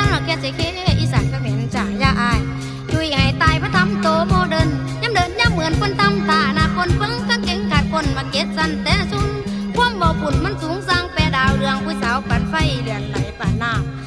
หลักแค่ใจเคอีสานก็เหม็นจ่ายาอายจุยให้ตายพระทำโตโมเดินย้ำเดินย้ำเหมือนคนทำตาหน้าคนเพิ่งกางเก่งขาดคนมาเก็ตสันแต่ซุนความบ่ปุ่นมันสูงสร้างแปรดาวเรืองผู้สาวปั่นไฟเดือนไหลป่านน้ำ